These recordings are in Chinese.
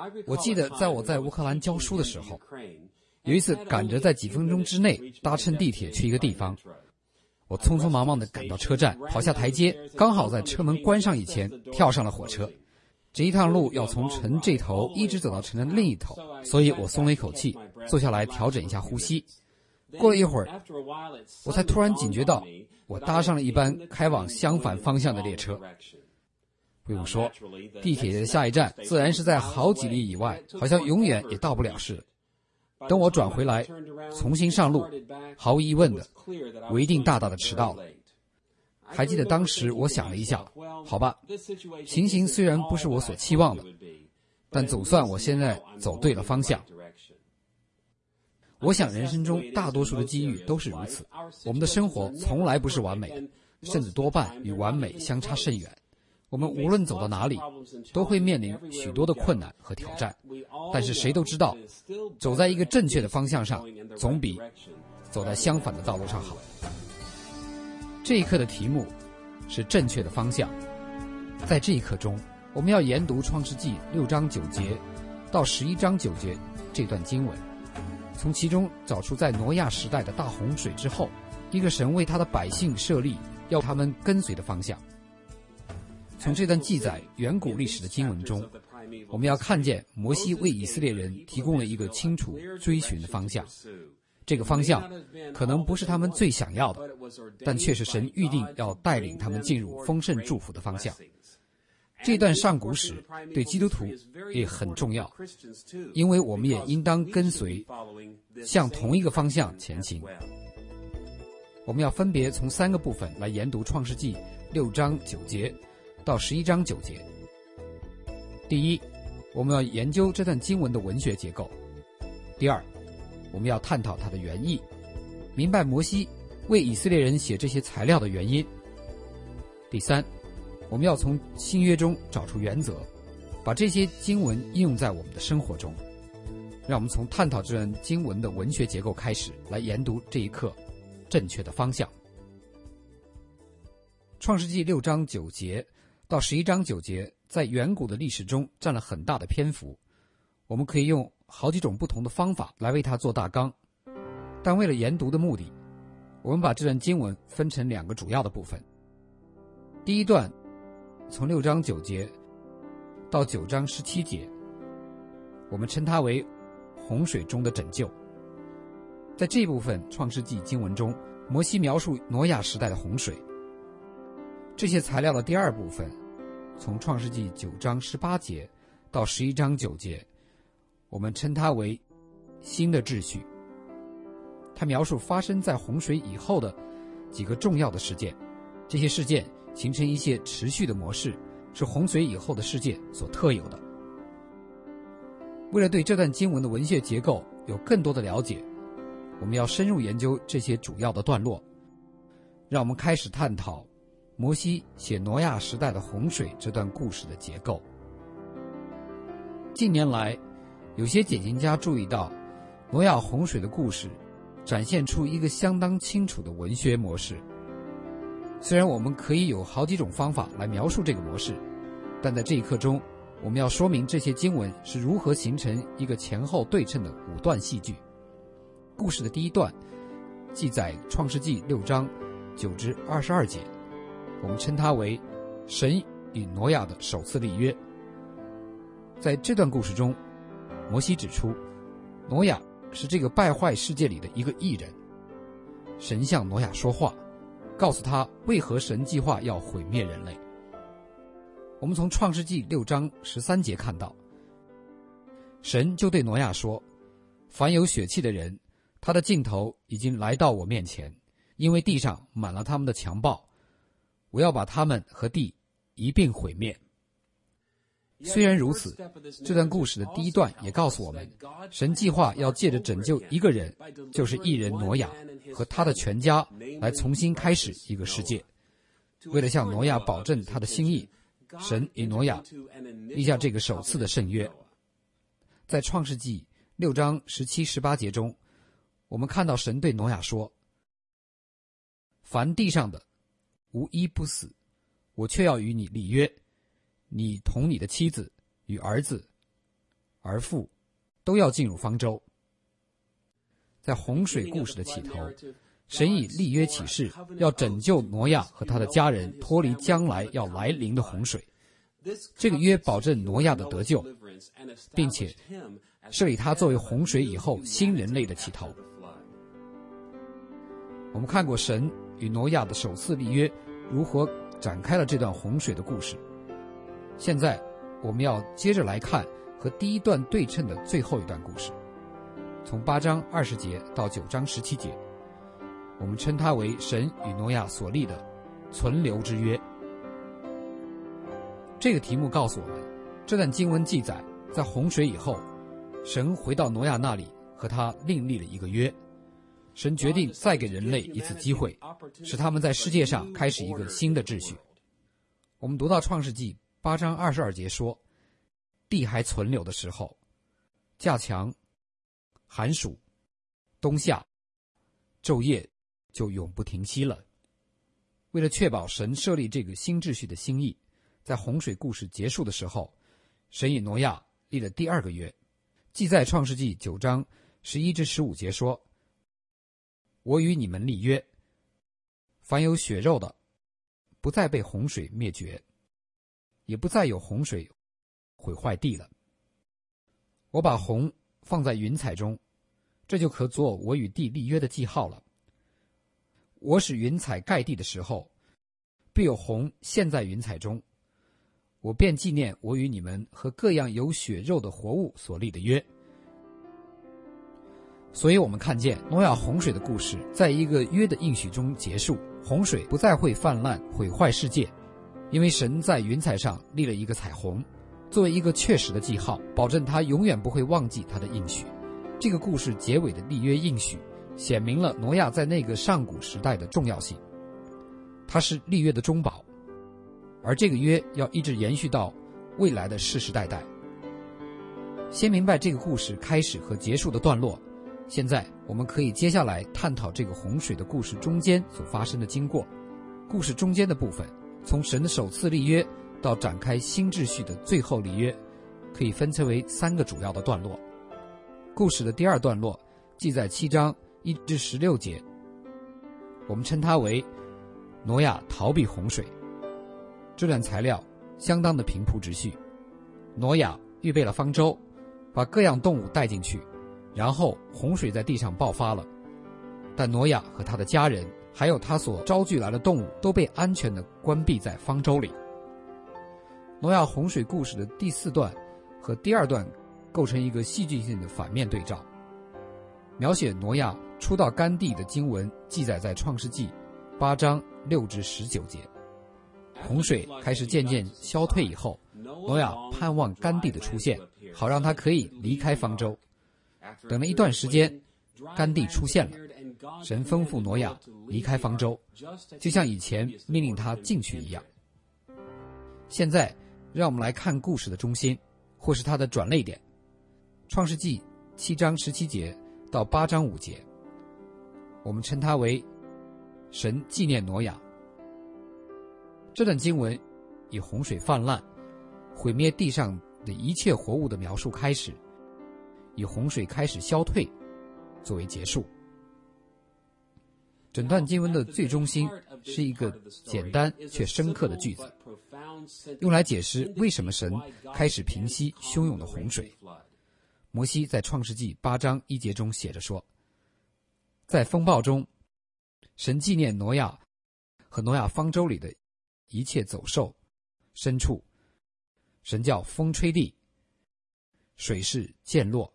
我记得在我在乌克兰教书的时候，有一次赶着在几分钟之内搭乘地铁去一个地方，我匆匆忙忙地赶到车站，跑下台阶，刚好在车门关上以前跳上了火车。这一趟路要从城这头一直走到城的另一头，所以我松了一口气，坐下来调整一下呼吸。过了一会儿，我才突然警觉到我搭上了一班开往相反方向的列车。不用说，地铁的下一站自然是在好几里以外，好像永远也到不了似的。等我转回来重新上路，毫无疑问的，我一定大大的迟到了。还记得当时我想了一下，好吧，情形虽然不是我所期望的，但总算我现在走对了方向。我想人生中大多数的机遇都是如此，我们的生活从来不是完美的，甚至多半与完美相差甚远。我们无论走到哪里，都会面临许多的困难和挑战，但是谁都知道，走在一个正确的方向上，总比走在相反的道路上好。这一课的题目是正确的方向。在这一课中，我们要研读创世纪6章9节到11章9节这段经文，从其中找出在挪亚时代的大洪水之后，一个神为他的百姓设立要他们跟随的方向。从这段记载远古历史的经文中，我们要看见摩西为以色列人提供了一个清楚追寻的方向。这个方向可能不是他们最想要的，但却是神预定要带领他们进入丰盛祝福的方向。这段上古史对基督徒也很重要，因为我们也应当跟随向同一个方向前行。我们要分别从3个部分来研读创世纪6章9节到11章9节。第一，我们要研究这段经文的文学结构。第二，我们要探讨它的原意，明白摩西为以色列人写这些材料的原因。第三，我们要从新约中找出原则，把这些经文应用在我们的生活中。让我们从探讨这段经文的文学结构开始，来研读这一课正确的方向。创世纪6章9节到11章9节在远古的历史中占了很大的篇幅，我们可以用好几种不同的方法来为它做大纲，但为了研读的目的，我们把这段经文分成2个主要的部分。第一段从6章9节到9章17节，我们称它为洪水中的拯救。在这部分创世纪经文中，摩西描述挪亚时代的洪水。这些材料的第二部分从创世纪9章18节到11章9节，我们称它为新的秩序。它描述发生在洪水以后的几个重要的事件，这些事件形成一些持续的模式，是洪水以后的世界所特有的。为了对这段经文的文学结构有更多的了解，我们要深入研究这些主要的段落。让我们开始探讨摩西写挪亚时代的洪水这段故事的结构。近年来，有些解经家注意到，挪亚洪水的故事展现出一个相当清楚的文学模式。虽然我们可以有好几种方法来描述这个模式，但在这一课中，我们要说明这些经文是如何形成一个前后对称的5段戏剧。故事的第一段记载创世纪6章9至22节，我们称它为神与挪亚的首次立约。在这段故事中，摩西指出，挪亚是这个败坏世界里的一个义人。神向挪亚说话，告诉他为何神计划要毁灭人类。我们从创世纪6章13节看到，神就对挪亚说，凡有血气的人，他的尽头已经来到我面前，因为地上满了他们的强暴，我要把他们和地一并毁灭。虽然如此，这段故事的第一段也告诉我们，神计划要借着拯救一个人，就是义人挪亚和他的全家，来重新开始一个世界。为了向挪亚保证他的心意，神与挪亚立下这个首次的圣约。在创世纪6章17、18节中，我们看到神对挪亚说，凡地上的无一不死，我却要与你立约，你同你的妻子与儿子儿妇都要进入方舟。在洪水故事的起头，神以立约起誓，要拯救挪亚和他的家人脱离将来要来临的洪水。这个约保证挪亚的得救，并且设立他作为洪水以后新人类的起头。我们看过神与挪亚的首次立约如何展开了这段洪水的故事。现在我们要接着来看和第一段对称的最后一段故事，从8章20节到9章17节，我们称它为神与挪亚所立的存留之约。这个题目告诉我们，这段经文记载，在洪水以后，神回到挪亚那里和他另立了一个约。神决定再给人类一次机会，使他们在世界上开始一个新的秩序。我们读到创世纪8章22节说，地还存留的时候，架强、寒暑、冬夏、昼夜就永不停息了。为了确保神设立这个新秩序的心意，在洪水故事结束的时候，神与挪亚立了第二个约。记在创世纪9章11至15节说，我与你们立约，凡有血肉的不再被洪水灭绝，也不再有洪水毁坏地了。我把洪放在云彩中，这就可做我与地立约的记号了。我使云彩盖地的时候，必有洪现在云彩中，我便纪念我与你们和各样有血肉的活物所立的约。所以我们看见挪亚洪水的故事在一个约的应许中结束，洪水不再会泛滥毁坏世界，因为神在云彩上立了一个彩虹，作为一个确实的记号，保证他永远不会忘记他的应许。这个故事结尾的立约应许显明了挪亚在那个上古时代的重要性，他是立约的中保，而这个约要一直延续到未来的世世代代。先明白这个故事开始和结束的段落，现在我们可以接下来探讨这个洪水的故事中间所发生的经过。故事中间的部分，从神的首次立约到展开新秩序的最后立约，可以分成为3个主要的段落。故事的第二段落记在7章1至16节，我们称它为挪亚逃避洪水。这段材料相当的平铺直叙。挪亚预备了方舟，把各样动物带进去，然后洪水在地上爆发了，但挪亚和他的家人还有他所招聚来的动物都被安全地关闭在方舟里。挪亚洪水故事的第4段和第2段构成一个戏剧性的反面对照。描写挪亚出到干地的经文记载在创世纪8章6至19节。洪水开始渐渐消退以后，挪亚盼望干地的出现，好让他可以离开方舟。等了一段时间，干地出现了，神吩咐挪亚离开方舟，就像以前命令他进去一样。现在让我们来看故事的中心，或是它的转捩点。创世纪7章17节到8章5节，我们称它为神纪念挪亚。这段经文以洪水泛滥、毁灭地上的一切活物的描述开始，以洪水开始消退作为结束。整段经文的最中心是一个简单却深刻的句子，用来解释为什么神开始平息汹涌的洪水。摩西在创世纪8章1节中写着说，在风暴中，神纪念挪亚和挪亚方舟里的一切走兽、牲畜，神叫风吹地，水势渐落。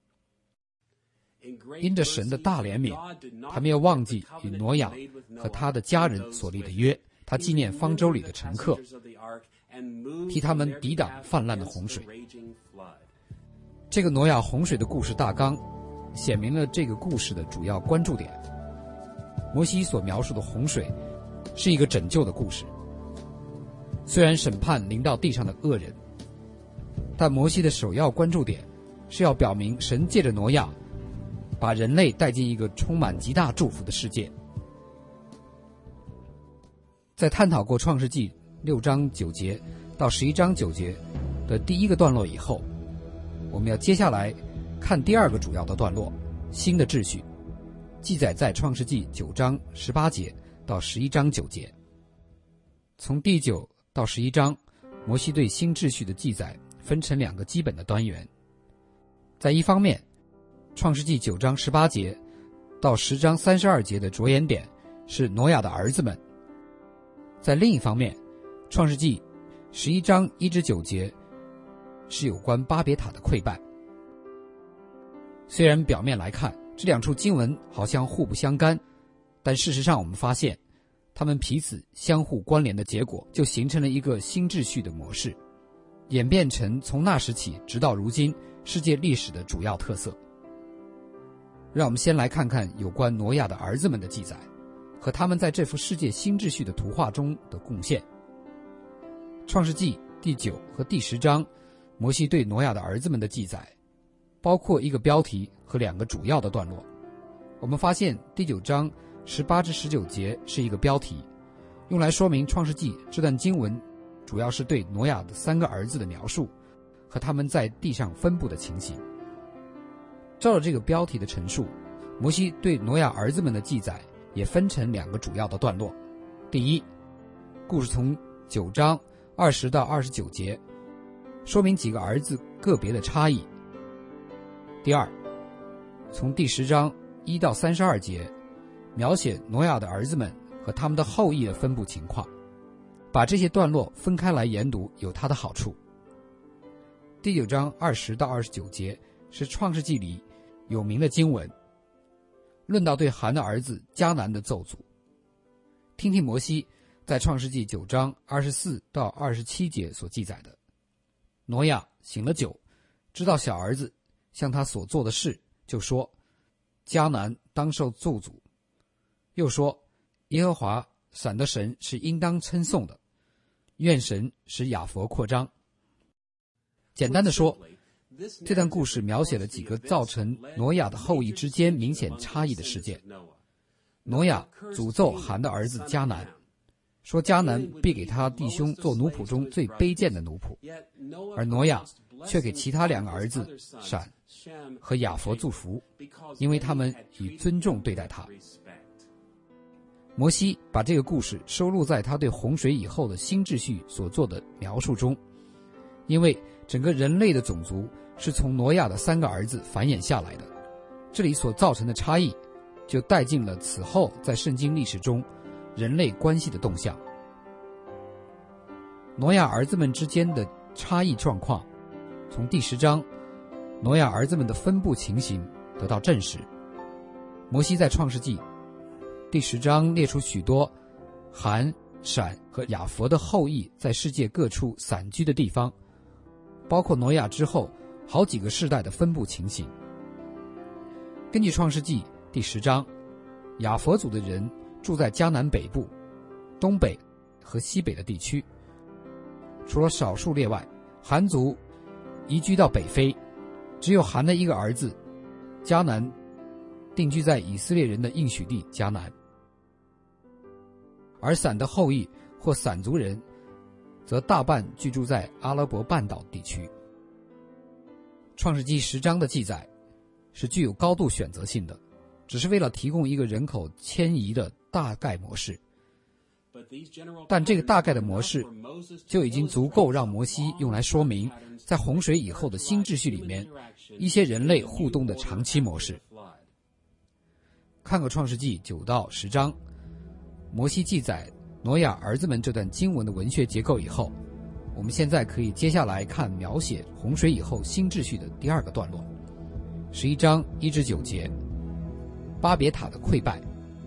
因着神的大怜悯，他没有忘记与挪亚和他的家人所立的约，他纪念方舟里的乘客，替他们抵挡泛滥的洪水。这个挪亚洪水的故事大纲显明了这个故事的主要关注点。摩西所描述的洪水是一个拯救的故事，虽然审判临到地上的恶人，但摩西的首要关注点是要表明神借着挪亚把人类带进一个充满极大祝福的世界。在探讨过创世纪6章9节到11章9节的第一个段落以后， 我们要接下来看第二个主要的段落，新的秩序，记载在创世纪9章18节到11章9节。从第9到11章，摩西对新秩序的记载分成2个基本的单元。在一方面，创世纪9章18节到10章32节的着眼点是挪亚的儿子们。在另一方面，创世纪11章1至9节是有关巴别塔的溃败。虽然表面来看，这2处经文好像互不相干，但事实上我们发现，它们彼此相互关联的结果，就形成了一个新秩序的模式，演变成从那时起直到如今世界历史的主要特色。让我们先来看看有关挪亚的儿子们的记载，和他们在这幅世界新秩序的图画中的贡献。创世纪第9和第10章，摩西对挪亚的儿子们的记载，包括一个标题和2个主要的段落。我们发现第9章18至19节是一个标题，用来说明创世纪这段经文主要是对挪亚的3个儿子的描述和他们在地上分布的情形。照着这个标题的陈述，摩西对挪亚儿子们的记载也分成2个主要的段落。第一，故事从9章20到29节，说明几个儿子个别的差异。第二，从第10章1到32节，描写挪亚的儿子们和他们的后裔的分布情况。把这些段落分开来研读有它的好处。第9章20到29节是创世纪里有名的经文，论到对含的儿子迦南的咒诅。听听摩西在创世纪9章24到27节所记载的：挪亚醒了酒，知道小儿子向他所做的事，就说迦南当受咒诅，又说耶和华闪的神是应当称颂的，愿神使亚佛扩张。简单的说，这段故事描写了几个造成挪亚的后裔之间明显差异的事件。挪亚诅咒含的儿子迦南，说迦南必给他弟兄做奴仆中最卑贱的奴仆，而挪亚却给其他2个儿子闪和亚佛祝福，因为他们以尊重对待他。摩西把这个故事收录在他对洪水以后的新秩序所做的描述中，因为整个人类的种族是从挪亚的3个儿子繁衍下来的，这里所造成的差异就带进了此后在圣经历史中人类关系的动向。挪亚儿子们之间的差异状况，从第10章挪亚儿子们的分布情形得到证实。摩西在创世纪第10章列出许多含、闪和亚佛的后裔在世界各处散居的地方，包括挪亚之后好几个世代的分布情形。根据创世纪第10章，亚佛族的人住在迦南北部、东北和西北的地区，除了少数例外，含族移居到北非，只有含的一个儿子迦南定居在以色列人的应许地迦南。而闪的后裔或闪族人则大半居住在阿拉伯半岛地区。创世纪10章的记载是具有高度选择性的，只是为了提供一个人口迁移的大概模式，但这个大概的模式就已经足够让摩西用来说明在洪水以后的新秩序里面一些人类互动的长期模式。看过创世纪9到10章摩西记载挪亚儿子们这段经文的文学结构以后，我们现在可以接下来看描写洪水以后新秩序的第2个段落，11章1至9节，巴别塔的溃败。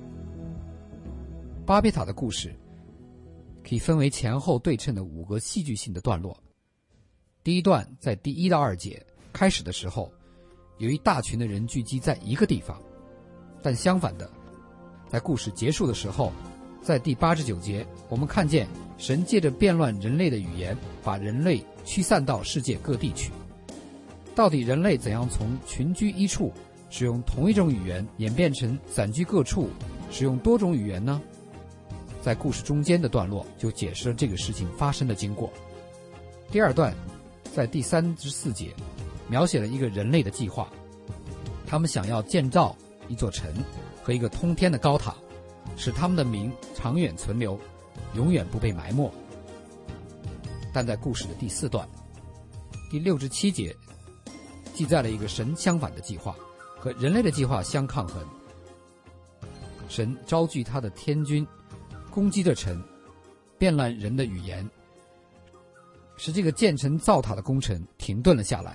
巴别塔的故事可以分为前后对称的5个戏剧性的段落。第一段在第1到2节开始的时候，有一大群的人聚集在一个地方，但相反的，在故事结束的时候，在第8至9节，我们看见神借着变乱人类的语言，把人类驱散到世界各地去。到底人类怎样从群居一处，使用同一种语言，演变成散居各处，使用多种语言呢？在故事中间的段落就解释了这个事情发生的经过。第2段在第3至4节描写了一个人类的计划，他们想要建造一座城和一个通天的高塔，使他们的名长远存留，永远不被埋没。但在故事的第4段第6至7节记载了一个神相反的计划，和人类的计划相抗衡。神招聚他的天军攻击这城，变乱人的语言，使这个建成造塔的工程停顿了下来。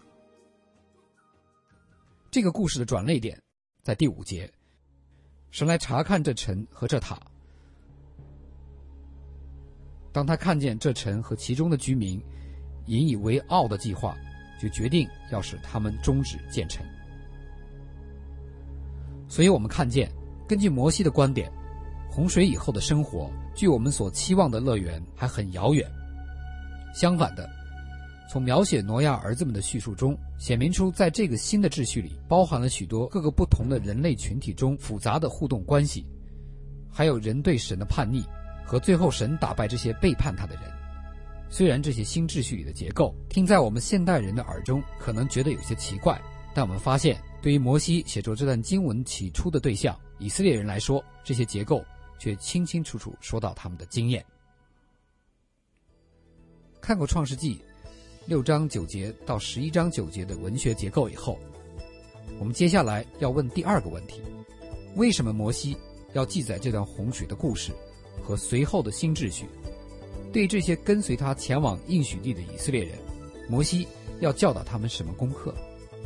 这个故事的转捩点在第5节，神来查看这城和这塔。当他看见这城和其中的居民引以为傲的计划，就决定要使他们终止建成。所以我们看见，根据摩西的观点，洪水以后的生活距我们所期望的乐园还很遥远。相反的，从描写挪亚儿子们的叙述中显明出，在这个新的秩序里包含了许多各个不同的人类群体中复杂的互动关系，还有人对神的叛逆和最后神打败这些背叛他的人。虽然这些新秩序里的结构听在我们现代人的耳中可能觉得有些奇怪，但我们发现对于摩西写作这段经文起初的对象以色列人来说，这些结构却清清楚楚说到他们的经验。看过创世纪6章9节到11章9节的文学结构以后，我们接下来要问第2个问题：为什么摩西要记载这段洪水的故事和随后的新秩序？对于这些跟随他前往应许地的以色列人，摩西要教导他们什么功课？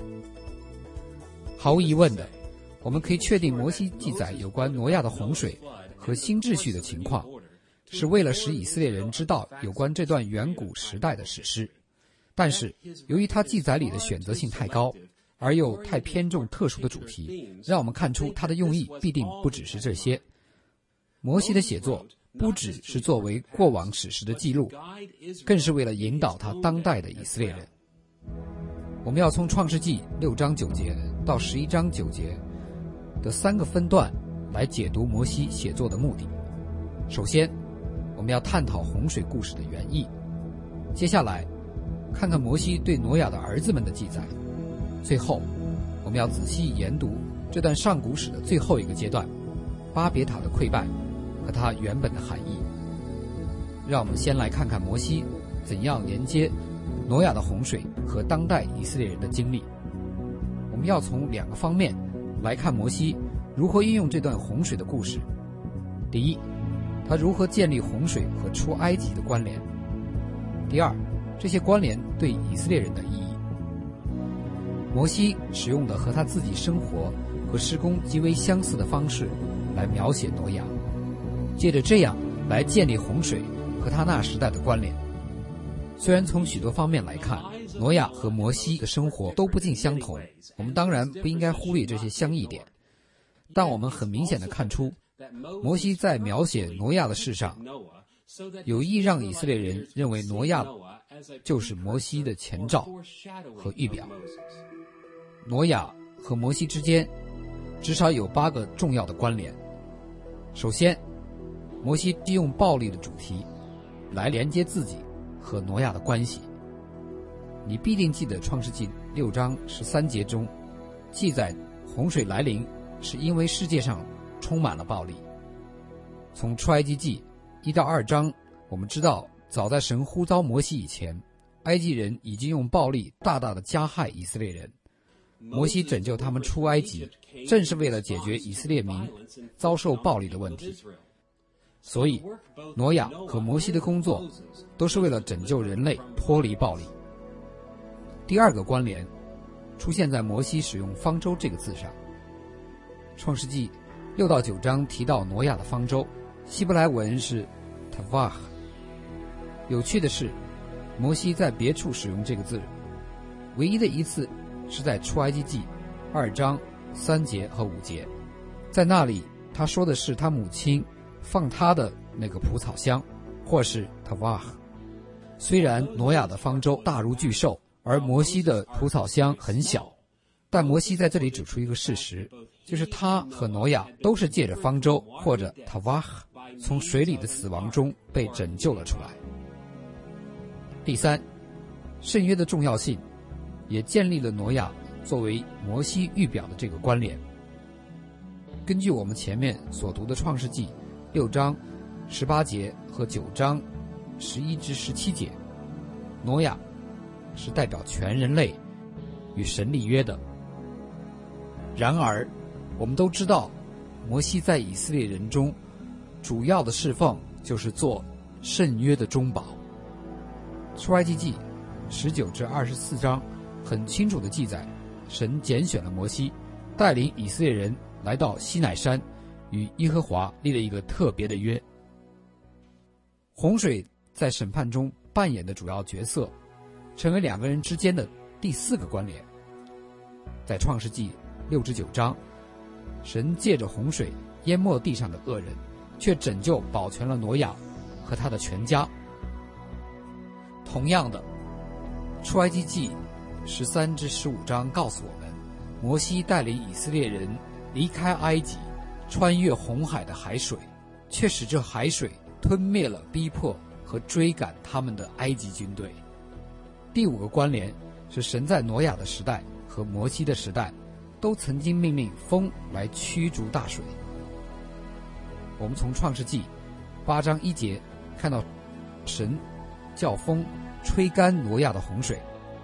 毫无疑问的，我们可以确定摩西记载有关挪亚的洪水和新秩序的情况，是为了使以色列人知道有关这段远古时代的史诗。但是由于他记载里的选择性太高，而又太偏重特殊的主题，让我们看出他的用意必定不只是这些。摩西的写作不只是作为过往史实的记录，更是为了引导他当代的以色列人。我们要从创世纪6章9节到11章9节的3个分段来解读摩西写作的目的。首先，我们要探讨洪水故事的原意，接下来看看摩西对挪亚的儿子们的记载，最后我们要仔细研读这段上古史的最后一个阶段，巴别塔的溃败和它原本的含义。让我们先来看看摩西怎样连接挪亚的洪水和当代以色列人的经历。我们要从2个方面来看摩西如何运用这段洪水的故事。第一，他如何建立洪水和出埃及的关联；第二，这些关联对以色列人的意义。摩西使用的和他自己生活和施工极为相似的方式来描写挪亚，借着这样来建立洪水和他那时代的关联。虽然从许多方面来看，挪亚和摩西的生活都不尽相同，我们当然不应该忽略这些相异点，但我们很明显地看出，摩西在描写挪亚的事上，有意让以色列人认为挪亚就是摩西的前兆和预表。挪亚和摩西之间至少有8个重要的关联。首先，摩西利用暴力的主题来连接自己和挪亚的关系。你必定记得创世纪6章13节中记载，洪水来临是因为世界上充满了暴力。从出埃及记1到2章，我们知道早在神呼召摩西以前，埃及人已经用暴力大大的加害以色列人。摩西拯救他们出埃及，正是为了解决以色列民遭受暴力的问题。所以挪亚和摩西的工作都是为了拯救人类脱离暴力。第2个关联出现在摩西使用方舟这个字上。创世纪6到9章提到挪亚的方舟，希伯来文是 Tavach。 有趣的是，摩西在别处使用这个字，唯一的一次是在出埃及记2章3节和5节，在那里他说的是他母亲放他的那个蒲草箱，或是 Tavach。 虽然挪亚的方舟大如巨兽，而摩西的蒲草箱很小，但摩西在这里指出一个事实，就是他和挪亚都是借着方舟或者 Tavach 从水里的死亡中被拯救了出来。第3，圣约的重要性也建立了挪亚作为摩西预表的这个关联。根据我们前面所读的创世纪6章18节和9章11至17节，挪亚是代表全人类与神立约的。然而我们都知道，摩西在以色列人中主要的侍奉就是做圣约的中保。出埃及记19至24章很清楚地记载，神拣选了摩西，带领以色列人来到西乃山，与耶和华立了一个特别的约。洪水在审判中扮演的主要角色，成为两个人之间的第4个关联。在创世纪6至9章，神借着洪水淹没地上的恶人，却拯救保全了挪亚和他的全家。同样的，出埃及记13至15章告诉我们，摩西带领以色列人离开埃及，穿越红海的海水，却使这海水吞灭了逼迫和追赶他们的埃及军队。第5个关联是神在挪亚的时代和摩西的时代都曾经命令风来驱逐大水。我们从创世纪8章1节看到神叫风吹干挪亚的洪水。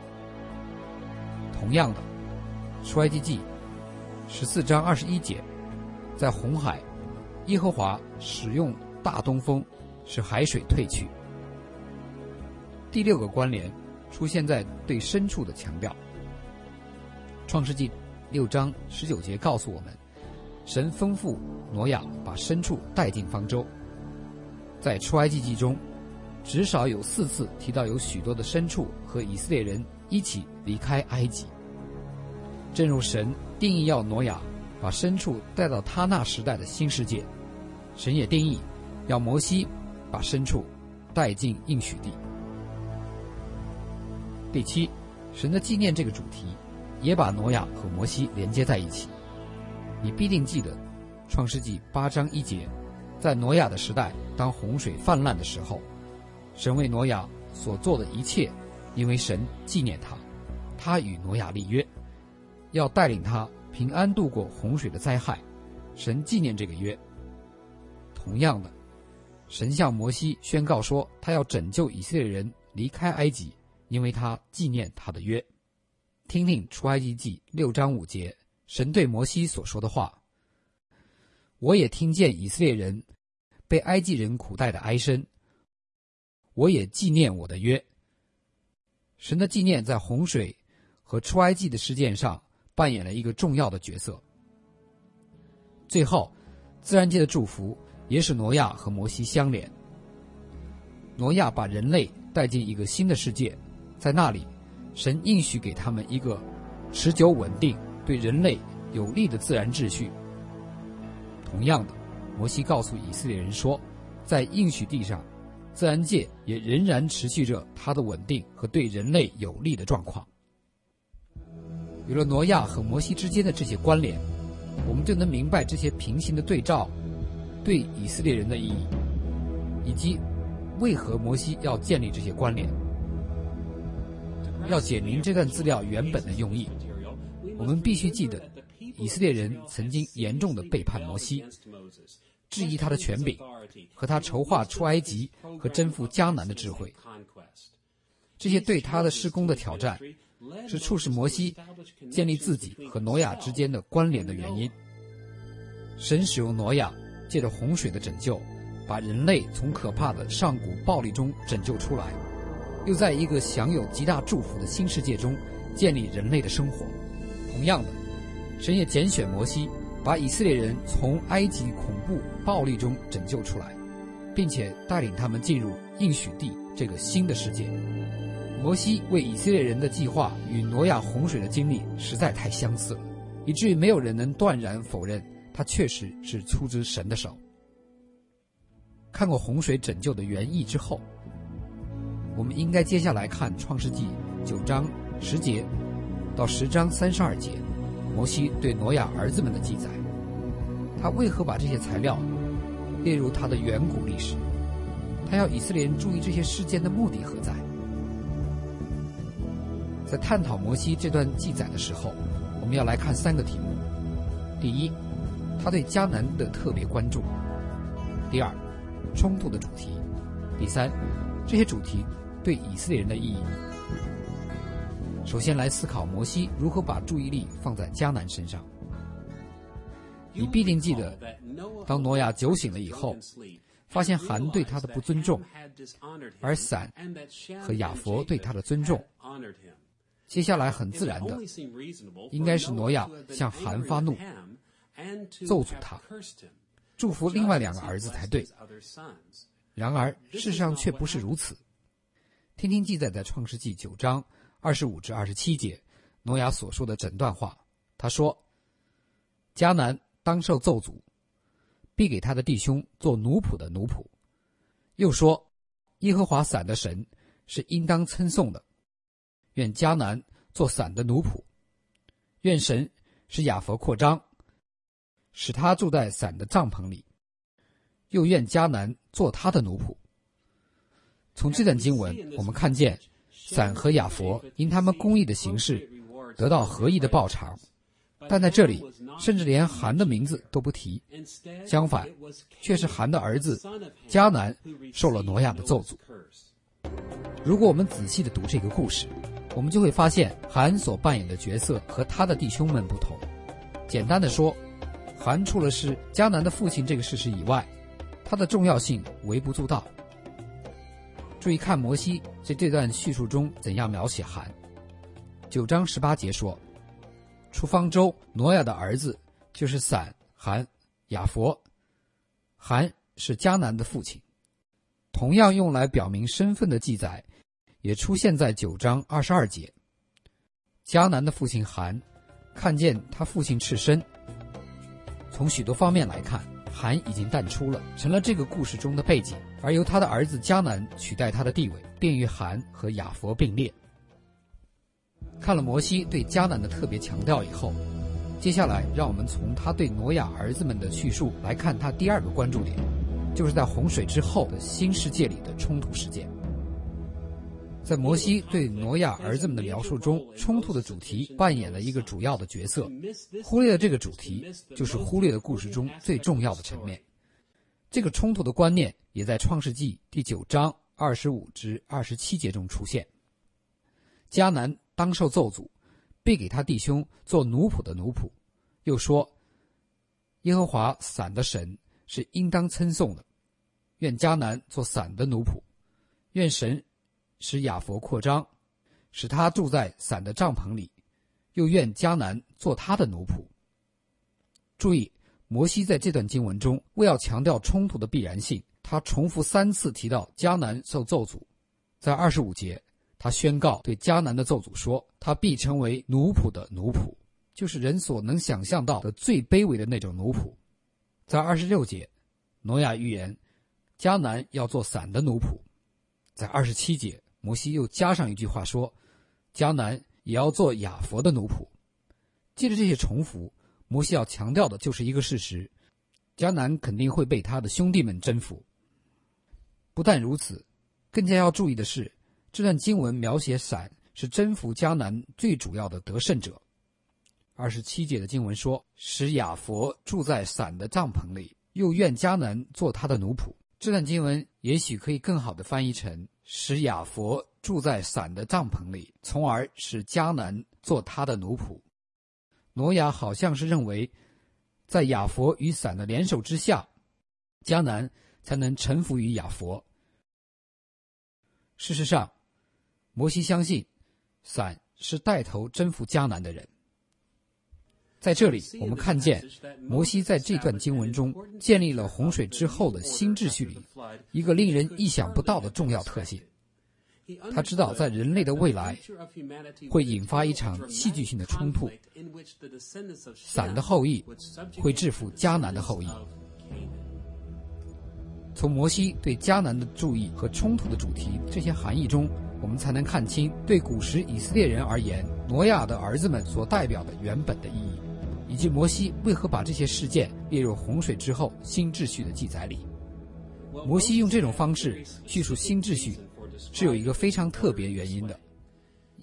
同样的，出埃及记14章21节，在红海，耶和华使用大东风使海水退去。第6个关联出现在对牲畜的强调。创世纪6章19节告诉我们，神吩咐挪亚把牲畜带进方舟。在出埃及记中，至少有4次提到有许多的牲畜和以色列人一起离开埃及。正如神定义要挪亚把牲畜带到他那时代的新世界，神也定义要摩西把牲畜带进应许地。第7，神的纪念这个主题也把挪亚和摩西连接在一起。你必定记得创世纪8章1节，在挪亚的时代，当洪水泛滥的时候，神为挪亚所做的一切，因为神纪念他，他与挪亚立约，要带领他平安度过洪水的灾害，神纪念这个约。同样的，神向摩西宣告说，他要拯救以色列人离开埃及，因为他纪念他的约。听听出埃及记6章5节，神对摩西所说的话：我也听见以色列人被埃及人苦待的哀声，我也纪念我的约。神的纪念在洪水和出埃及的事件上扮演了一个重要的角色。最后，自然界的祝福也使挪亚和摩西相连。挪亚把人类带进一个新的世界，在那里，神应许给他们一个持久稳定、对人类有利的自然秩序。同样的，摩西告诉以色列人说，在应许地上，自然界也仍然持续着它的稳定和对人类有利的状况。有了挪亚和摩西之间的这些关联，我们就能明白这些平行的对照对以色列人的意义，以及为何摩西要建立这些关联。要解明这段资料原本的用意，我们必须记得，以色列人曾经严重的背叛摩西，质疑他的权柄和他筹划出埃及和征服迦南的智慧。这些对他的施工的挑战，是促使摩西建立自己和挪亚之间的关联的原因。神使用挪亚借着洪水的拯救，把人类从可怕的上古暴力中拯救出来，又在一个享有极大祝福的新世界中建立人类的生活。同样的，神也拣选摩西，把以色列人从埃及恐怖暴力中拯救出来，并且带领他们进入应许地这个新的世界。摩西为以色列人的计划与挪亚洪水的经历实在太相似了，以至于没有人能断然否认他确实是出自神的手。看过洪水拯救的原意之后，我们应该接下来看创世纪9章10节到10章32节，摩西对挪亚儿子们的记载。他为何把这些材料列入他的远古历史？他要以色列人注意这些事件的目的何在？ 在探讨摩西这段记载的时候，我们要来看3个题目。第一，他对迦南的特别关注；第二，冲突的主题；第三，这些主题对以色列人的意义。首先来思考摩西如何把注意力放在迦南身上。你必定记得，当挪亚酒醒了以后，发现含对他的不尊重，而闪和亚佛对他的尊重。接下来很自然的，应该是挪亚向含发怒，咒诅他，祝福另外2个儿子才对。然而事实上却不是如此。听听记载在创世纪9章25至27节挪亚所说的整段话。他说，迦南当受咒诅，必给他的弟兄做奴仆的奴仆。又说，耶和华闪的神是应当称颂的，愿迦南做闪的奴仆，愿神使亚佛扩张，使他住在闪的帐篷里，又愿迦南做他的奴仆。从这段经文我们看见，闪和亚佛因他们公义的行事得到合意的报偿，但在这里甚至连含的名字都不提，相反，却是含的儿子迦南受了挪亚的咒诅。如果我们仔细地读这个故事，我们就会发现含所扮演的角色和他的弟兄们不同。简单的说，含除了是迦南的父亲这个事实以外，他的重要性微不足道。注意看摩西在这段叙述中怎样描写含。9章18节说，出方舟，挪亚的儿子就是闪、含、亚佛。含是迦南的父亲。同样用来表明身份的记载也出现在9章22节。迦南的父亲含看见他父亲赤身。从许多方面来看，含已经淡出了，成了这个故事中的背景，而由他的儿子迦南取代他的地位，便与含和亚佛并列。看了摩西对迦南的特别强调以后，接下来让我们从他对挪亚儿子们的叙述来看他第2个关注点，就是在洪水之后的新世界里的冲突事件。在摩西对挪亚儿子们的描述中，冲突的主题扮演了一个主要的角色，忽略了这个主题，就是忽略了故事中最重要的层面。这个冲突的观念也在创世纪第9章25至27节中出现。迦南当受咒诅，必给他弟兄做奴仆的奴仆。又说，耶和华闪的神是应当称颂的，愿迦南做闪的奴仆，愿神使亚佛扩张，使他住在闪的帐篷里，又愿迦南做他的奴仆。注意，摩西在这段经文中为要强调冲突的必然性，他重复3次提到迦南受咒诅。在25节，他宣告对迦南的咒诅说，他必成为奴仆的奴仆，就是人所能想象到的最卑微的那种奴仆。在26节，挪亚预言迦南要做闪的奴仆。在27节，摩西又加上一句话说，迦南也要做亚佛的奴仆。借着这些重复，摩西要强调的就是一个事实，迦南肯定会被他的兄弟们征服。不但如此，更加要注意的是，这段经文描写闪是征服迦南最主要的得胜者。27节的经文说，使亚佛住在闪的帐篷里，又愿迦南做他的奴仆。这段经文也许可以更好地翻译成，使亚佛住在闪的帐篷里，从而使迦南做他的奴仆。挪亚好像是认为，在亚佛与闪的联手之下，迦南才能臣服于亚佛。事实上，摩西相信闪是带头征服迦南的人。在这里我们看见摩西在这段经文中建立了洪水之后的新秩序里一个令人意想不到的重要特性。他知道在人类的未来会引发一场戏剧性的冲突，闪的后裔会制服迦南的后裔。从摩西对迦南的注意和冲突的主题这些含义中，我们才能看清对古时以色列人而言，挪亚的儿子们所代表的原本的意义，以及摩西为何把这些事件列入洪水之后新秩序的记载里。摩西用这种方式叙述新秩序是有一个非常特别原因的，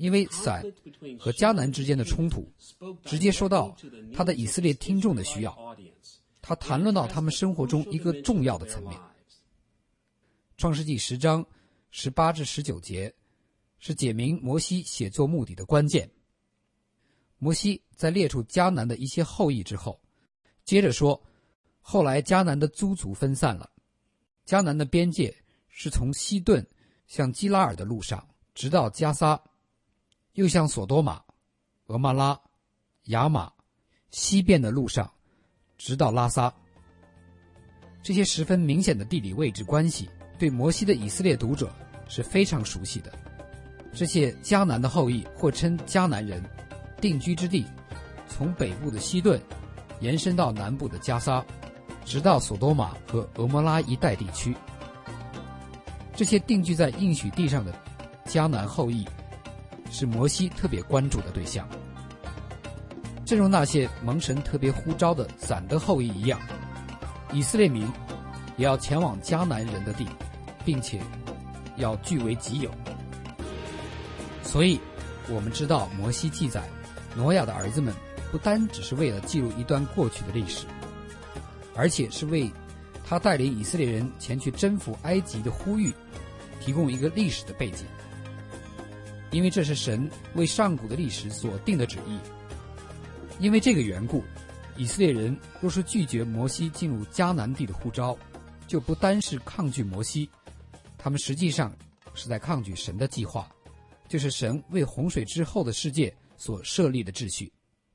因为散和迦南之间的冲突直接说到他的以色列听众的需要，他谈论到他们生活中一个重要的层面。创世纪10章18至19节是解明摩西写作目的的关键。摩西在列出迦南的一些后裔之后，接着说，后来迦南的诸族分散了，迦南的边界是从西顿向基拉尔的路上，直到加撒，又向索多玛、俄玛拉、亚玛西边的路上，直到拉撒。这些十分明显的地理位置关系对摩西的以色列读者是非常熟悉的。这些迦南的后裔，或称迦南人，定居之地从北部的西顿延伸到南部的加撒，直到索多玛和俄摩拉一带地区。这些定居在应许地上的迦南后裔是摩西特别关注的对象。正如那些蒙神特别呼召的散的后裔一样，以色列民也要前往迦南人的地，并且要据为己有。所以我们知道摩西记载挪亚的儿子们不单只是为了记录一段过去的历史，而且是为他带领以色列人前去征服埃及的呼吁提供一个历史的背景。因为这是神为上古的历史所定的旨意。因为这个缘故，以色列人若是拒绝摩西进入迦南地的呼召，就不单是抗拒摩西，他们实际上是在抗拒神的计划，就是神为洪水之后的世界所设立的秩序。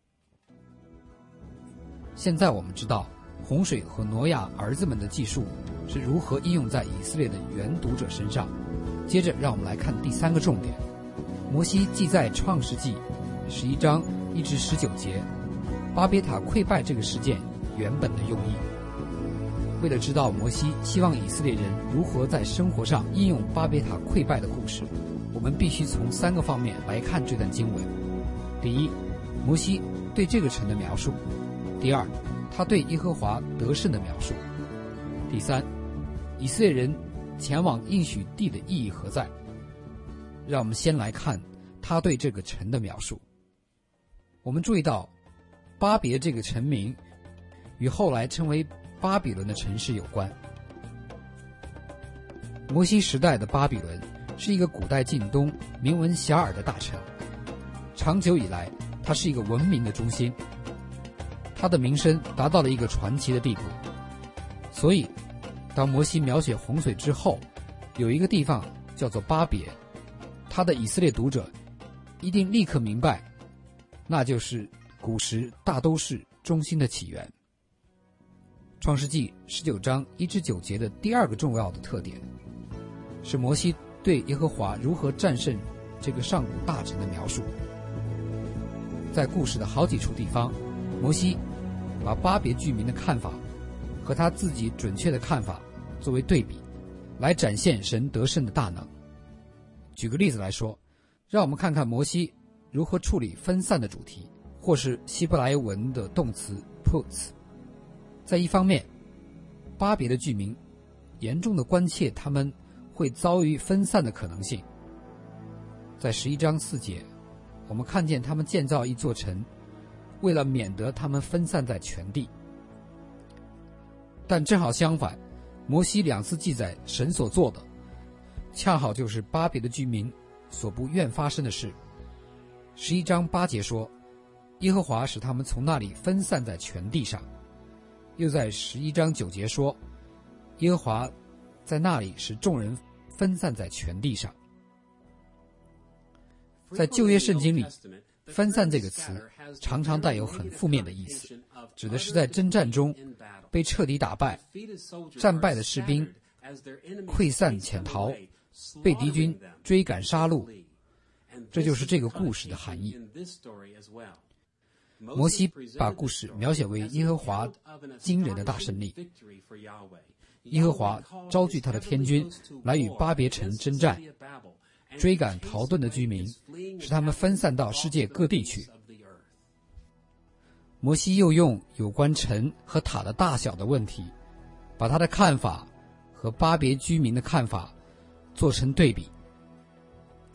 现在我们知道洪水和挪亚儿子们的记述是如何应用在以色列的原读者身上。接着让我们来看第三个重点，摩西记在创世纪11章1至19节巴别塔溃败这个事件原本的用意。为了知道摩西希望以色列人如何在生活上应用巴别塔溃败的故事，我们必须从3个方面来看这段经文。第一，摩西对这个城的描述；第二，他对耶和华得胜的描述；第三，以色列人前往应许地的意义何在。让我们先来看他对这个城的描述。我们注意到巴别这个城名与后来称为巴比伦的城市有关。摩西时代的巴比伦是一个古代近东名闻遐迩的大城，长久以来它是一个文明的中心，它的名声达到了一个传奇的地步。所以当摩西描写洪水之后，有一个地方叫做巴别，他的以色列读者一定立刻明白，那就是古时大都市中心的起源。创世纪19章1至9节的第二个重要的特点是摩西对耶和华如何战胜这个上古大城的描述。在故事的好几处地方，摩西把巴别居民的看法和他自己准确的看法作为对比，来展现神得胜的大能。举个例子来说，让我们看看摩西如何处理分散的主题，或是希伯来文的动词 puts。 在一方面，巴别的居民严重的关切他们会遭遇分散的可能性。在11章4节，我们看见他们建造一座城，为了免得他们分散在全地。但正好相反，摩西2次记载神所做的恰好就是巴别的居民所不愿发生的事。11章8节说，耶和华使他们从那里分散在全地上。又在11章9节说，耶和华在那里使众人分散在全地上。在旧约圣经里，分散这个词常常带有很负面的意思，指的是在征战中被彻底打败，战败的士兵溃散潜逃，被敌军追赶杀戮，这就是这个故事的含义。摩西把故事描写为耶和华惊人的大胜利，耶和华招聚他的天军来与巴别城征战，追赶逃遁的居民，使他们分散到世界各地去。摩西又用有关城和塔的大小的问题，把他的看法和巴别居民的看法做成对比。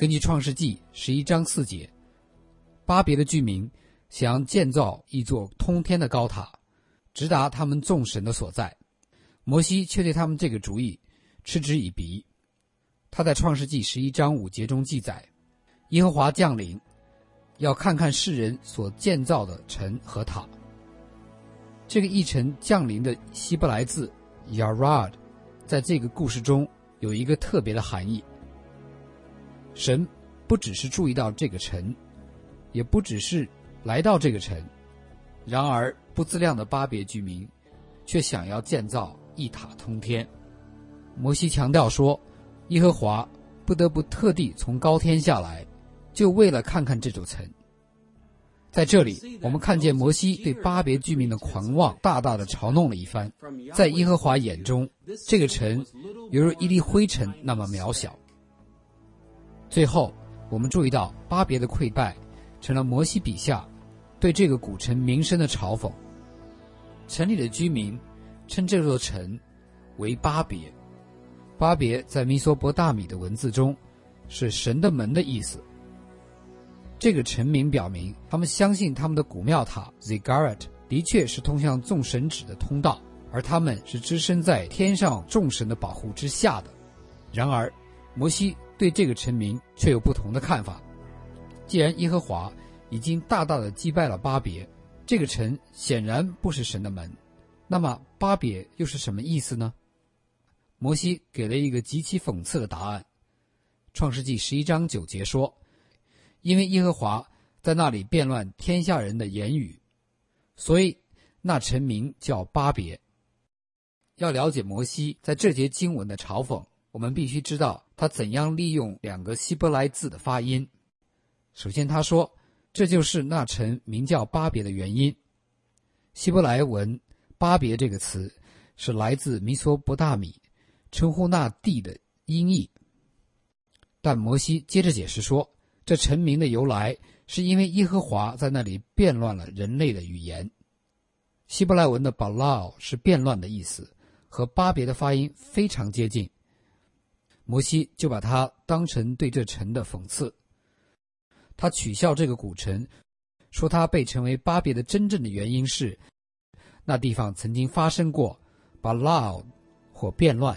根据创世纪11章4节，巴别的居民想要建造一座通天的高塔，直达他们众神的所在。摩西却对他们这个主意嗤之以鼻。他在创世纪11章5节中记载，耶和华降临，要看看世人所建造的城和塔。这个译成降临的希伯来字 Yarad 在这个故事中有一个特别的含义。神不只是注意到这个城，也不只是来到这个城，然而不自量的巴别居民却想要建造一塔通天。摩西强调说，耶和华不得不特地从高天下来，就为了看看这座城。在这里我们看见摩西对巴别居民的狂妄大大的嘲弄了一番。在耶和华眼中，这个城犹如一粒灰尘那么渺小。最后我们注意到巴别的溃败成了摩西笔下对这个古城名声的嘲讽。城里的居民称这座城为巴别。巴别在弥索波大米的文字中是神的门的意思。这个臣民表明他们相信他们的古庙塔 Ziggurat 的确是通向众神旨的通道，而他们是置身在天上众神的保护之下的。然而摩西对这个臣民却有不同的看法。既然耶和华已经大大的击败了巴别，这个城显然不是神的门，那么巴别又是什么意思呢？摩西给了一个极其讽刺的答案。创世纪11章9节说，因为耶和华在那里变乱天下人的言语，所以那城名叫巴别。要了解摩西在这节经文的嘲讽，我们必须知道他怎样利用两个希伯来字的发音。首先他说，这就是那城名叫巴别的原因。希伯来文巴别这个词是来自弥索波大米，称呼那地的音译。但摩西接着解释说，这城名的由来是因为耶和华在那里变乱了人类的语言。希伯来文的 balal 是变乱的意思，和巴别的发音非常接近。摩西就把它当成对这城的讽刺。他取笑这个古城，说它被称为巴别的真正的原因是那地方曾经发生过 balal 或变乱。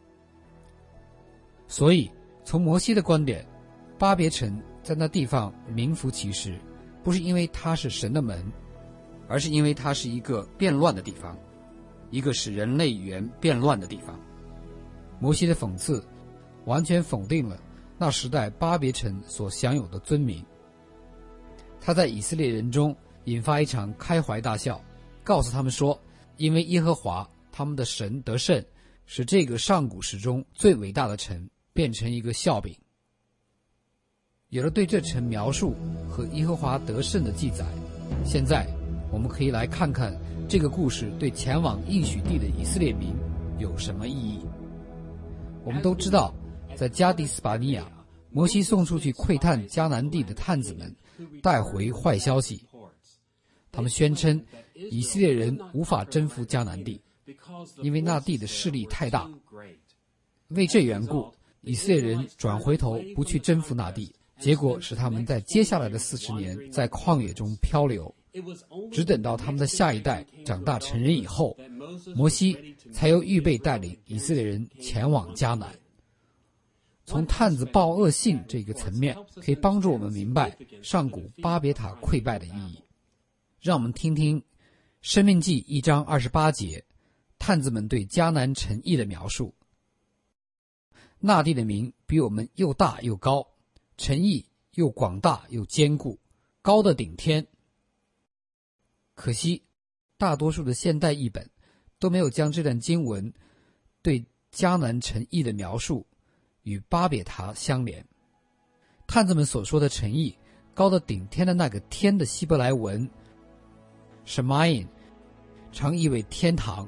所以从摩西的观点，巴别城在那地方名副其实，不是因为它是神的门，而是因为它是一个变乱的地方，一个使人类语言变乱的地方。摩西的讽刺完全否定了那时代巴别城所享有的尊名。他在以色列人中引发一场开怀大笑，告诉他们说，因为耶和华他们的神得胜，使这个上古时中最伟大的城变成一个笑柄。有了对这城描述和耶和华得胜的记载，现在我们可以来看看这个故事对前往应许地的以色列民有什么意义。我们都知道，在加迪斯巴尼亚，摩西送出去窥探迦南地的探子们带回坏消息，他们宣称以色列人无法征服迦南地，因为那地的势力太大。为这缘故，以色列人转回头不去征服那地，结果使他们在接下来的40年在旷野中漂流，只等到他们的下一代长大成人以后，摩西才又预备带领以色列人前往迦南。从探子报恶信这个层面，可以帮助我们明白上古巴别塔溃败的意义。让我们听听申命记1章28节探子们对迦南城邑的描述。那地的民比我们又大又高，城邑又广大又坚固，高的顶天。可惜大多数的现代译本都没有将这段经文对迦南城邑的描述与巴别塔相连。探子们所说的城邑高的顶天的那个天的希伯来文 Shamayim 常译为天堂。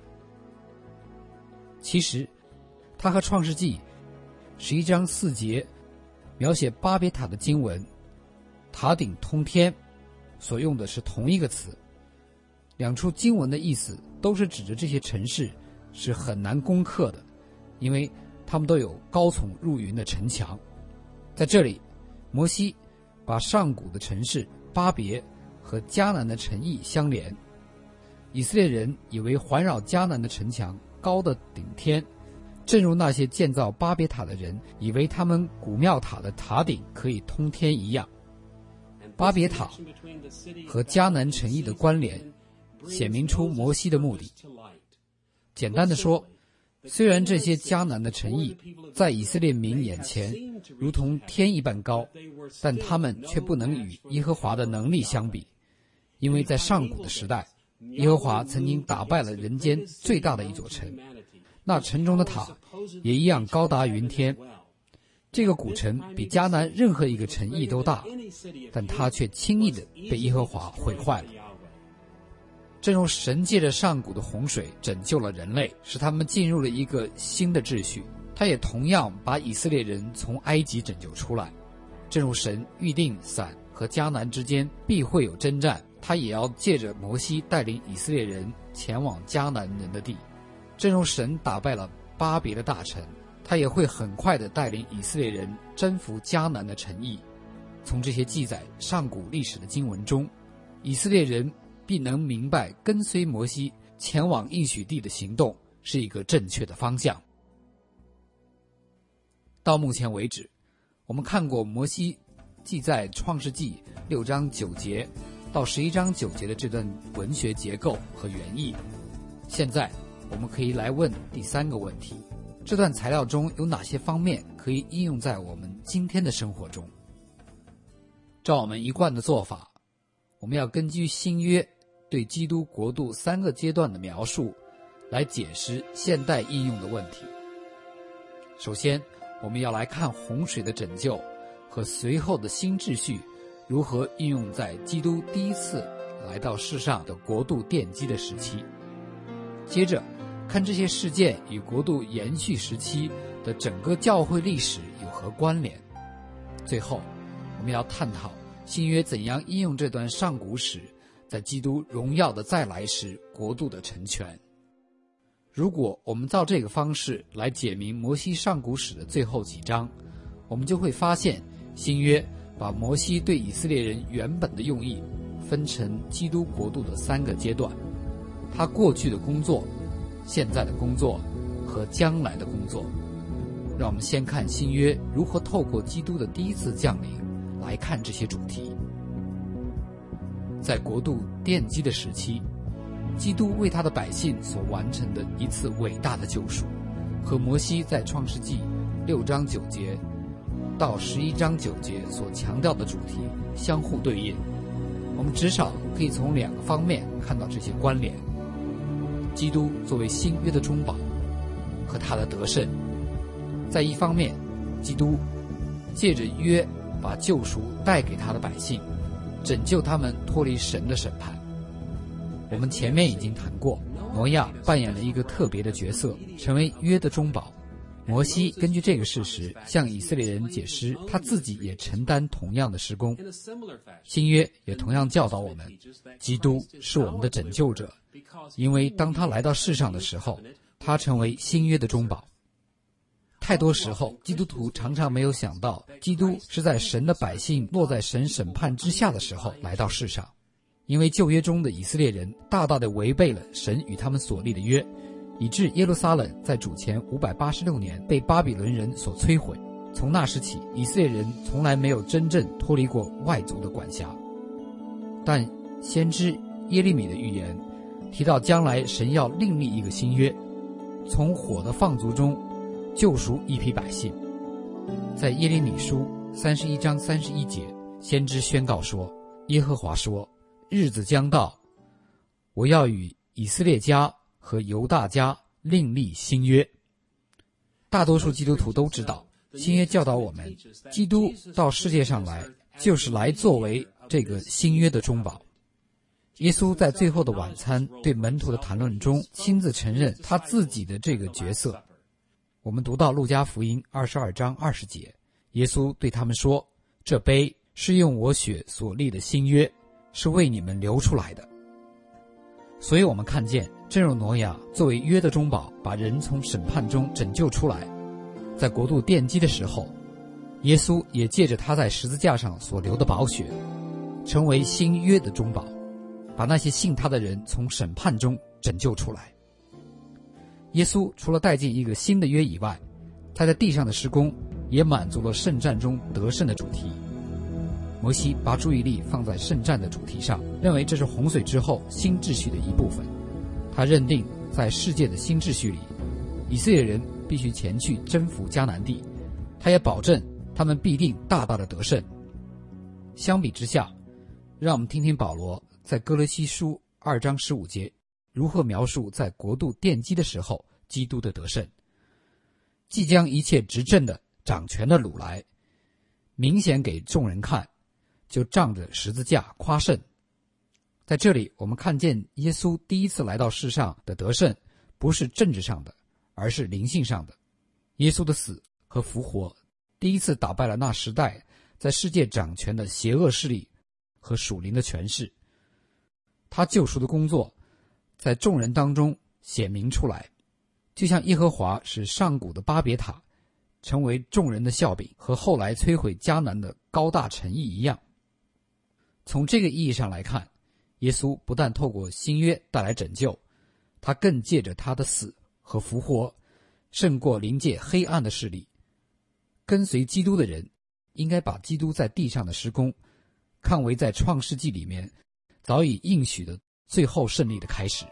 其实它和创世纪11章4节描写巴别塔的经文塔顶通天所用的是同一个词。两处经文的意思都是指着这些城市是很难攻克的，因为他们都有高耸入云的城墙。 在这里，摩西把上古的城市巴别和迦南的城邑相连。以色列人以为环绕迦南的城墙高的顶天，正如那些建造巴别塔的人以为他们古庙塔的塔顶可以通天一样。巴别塔和迦南城邑的关联显明出摩西的目的。简单的说，虽然这些迦南的城邑在以色列民眼前如同天一般高，但他们却不能与耶和华的能力相比，因为在上古的时代，耶和华曾经打败了人间最大的一座城，那城中的塔也一样高达云天。这个古城比迦南任何一个城邑都大，但它却轻易地被耶和华毁坏了。正如神借着上古的洪水拯救了人类，使他们进入了一个新的秩序，他也同样把以色列人从埃及拯救出来。正如神预定散和迦南之间必会有征战，他也要借着摩西带领以色列人前往迦南人的地。正如神打败了巴别的大城，他也会很快地带领以色列人征服迦南的城邑。从这些记载上古历史的经文中，以色列人必能明白跟随摩西前往应许地的行动是一个正确的方向。到目前为止，我们看过摩西记在创世纪6章9节到11章9节的这段文学结构和原意。现在我们可以来问第三个问题：这段材料中有哪些方面可以应用在我们今天的生活中？照我们一贯的做法，我们要根据新约对基督国度3个阶段的描述来解释现代应用的问题。首先，我们要来看洪水的拯救和随后的新秩序如何应用在基督第一次来到世上的国度奠基的时期。接着看这些事件与国度延续时期的整个教会历史有何关联。最后，我们要探讨新约怎样应用这段上古史在基督荣耀的再来时国度的成全。如果我们照这个方式来解明摩西上古史的最后几章，我们就会发现新约把摩西对以色列人原本的用意分成基督国度的3个阶段，他过去的工作、现在的工作和将来的工作。让我们先看新约如何透过基督的第一次降临来看这些主题。在国度奠基的时期，基督为他的百姓所完成的一次伟大的救赎，和摩西在创世纪6章9节到11章9节所强调的主题相互对应。我们至少可以从2个方面看到这些关联：基督作为新约的中保和他的得胜。在一方面，基督借着约把救赎带给他的百姓，拯救他们脱离神的审判。我们前面已经谈过，挪亚扮演了一个特别的角色，成为约的中保。摩西根据这个事实向以色列人解释，他自己也承担同样的事工。新约也同样教导我们，基督是我们的拯救者，因为当他来到世上的时候，他成为新约的中保。太多时候，基督徒常常没有想到，基督是在神的百姓落在神审判之下的时候来到世上。因为旧约中的以色列人大大地违背了神与他们所立的约，以致耶路撒冷在主前586年被巴比伦人所摧毁。从那时起，以色列人从来没有真正脱离过外族的管辖。但先知耶利米的预言提到，将来神要另立一个新约，从火的放逐中救赎一批百姓。在耶利米书31章31节，先知宣告说，耶和华说，日子将到，我要与以色列家和犹大家另立新约。大多数基督徒都知道，新约教导我们，基督到世界上来，就是来作为这个新约的中保。耶稣在最后的晚餐对门徒的谈论中，亲自承认他自己的这个角色。我们读到路加福音22章20节，耶稣对他们说，这杯是用我血所立的新约，是为你们流出来的。所以我们看见，正如挪亚作为约的中保，把人从审判中拯救出来，在国度奠基的时候， 耶稣也借着他在十字架上所流的宝血，成为新约的中保，把那些信他的人从审判中拯救出来。耶稣除了带进一个新的约以外，他在地上的施工也满足了圣战中得胜的主题。摩西把注意力放在圣战的主题上，认为这是洪水之后新秩序的一部分。他认定在世界的新秩序里，以色列人必须前去征服迦南地，他也保证他们必定大大的得胜。相比之下，让我们听听保罗在哥罗西书2章15节如何描述在国度奠基的时候基督的得胜。即将一切执政的掌权的掳来，明显给众人看，就仗着十字架夸胜。在这里我们看见耶稣第一次来到世上的得胜，不是政治上的，而是灵性上的。耶稣的死和复活第一次打败了那时代在世界掌权的邪恶势力和属灵的权势。他救赎的工作在众人当中显明出来，就像耶和华使上古的巴别塔成为众人的笑柄，和后来摧毁迦南的高大城邑一样。从这个意义上来看，耶稣不但透过新约带来拯救，他更借着他的死和复活胜过临界黑暗的势力。跟随基督的人应该把基督在地上的施工看为在创世纪里面早已应许的最后胜利的开始。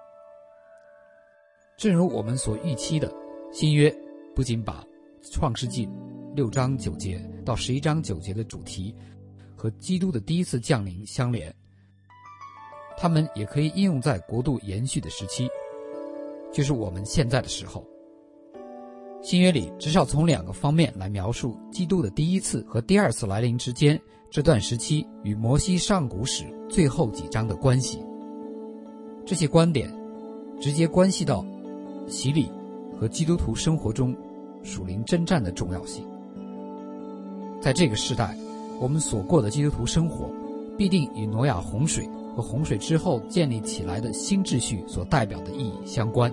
正如我们所预期的，新约不仅把创世纪6章9节到11章9节的主题和基督的第一次降临相连，他们也可以应用在国度延续的时期，就是我们现在的时候。新约里至少从2个方面来描述基督的第一次和第二次来临之间这段时期与摩西上古史最后几章的关系。这些观点直接关系到洗礼和基督徒生活中属灵征战的重要性。在这个时代，我们所过的基督徒生活必定与挪亚洪水和洪水之后建立起来的新秩序所代表的意义相关。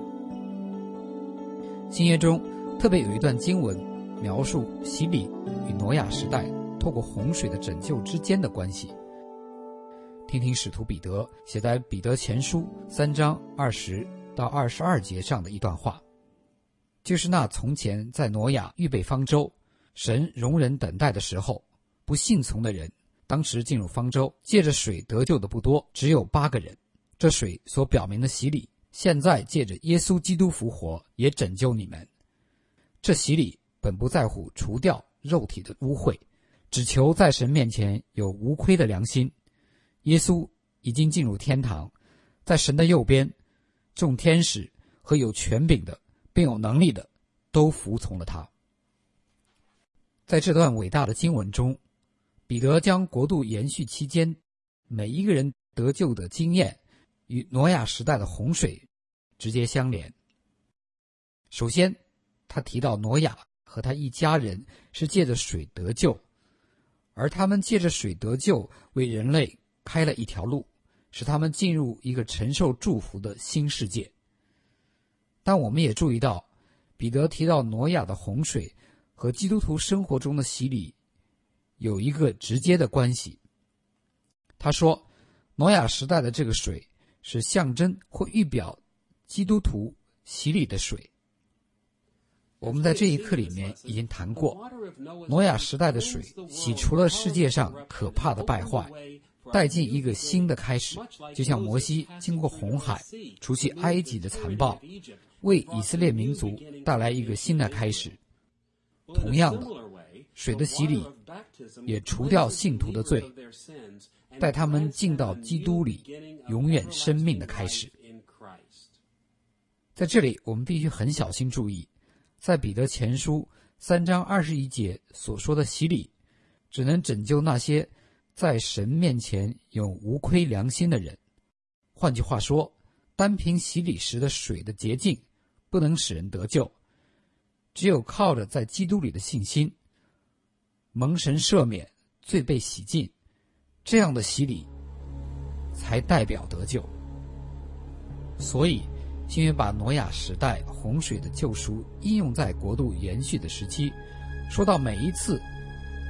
新约中特别有一段经文描述洗礼与挪亚时代透过洪水的拯救之间的关系。听听使徒彼得写在彼得前书3章20到22节上的一段话，就是那从前在挪亚预备方舟，神容忍等待的时候，不信从的人当时进入方舟，借着水得救的不多，只有8个人。这水所表明的洗礼，现在借着耶稣基督复活也拯救你们。这洗礼本不在乎除掉肉体的污秽，只求在神面前有无亏的良心。耶稣已经进入天堂，在神的右边，众天使和有权柄的并有能力的都服从了他。在这段伟大的经文中，彼得将国度延续期间每一个人得救的经验与挪亚时代的洪水直接相连。首先他提到挪亚和他一家人是借着水得救，而他们借着水得救为人类开了一条路，使他们进入一个承受祝福的新世界。但我们也注意到，彼得提到挪亚的洪水和基督徒生活中的洗礼有一个直接的关系。他说，挪亚时代的这个水是象征或预表基督徒洗礼的水。我们在这一课里面已经谈过，挪亚时代的水洗除了世界上可怕的败坏，带进一个新的开始，就像摩西经过红海除去埃及的残暴，为以色列民族带来一个新的开始。同样的，水的洗礼也除掉信徒的罪，带他们进到基督里永远生命的开始。在这里我们必须很小心注意，在彼得前书3章21节所说的洗礼只能拯救那些在神面前有无亏良心的人。换句话说，单凭洗礼时的水的洁净不能使人得救，只有靠着在基督里的信心，蒙神赦免，罪被洗净，这样的洗礼才代表得救。所以新约把挪亚时代洪水的救赎应用在国度延续的时期，说到每一次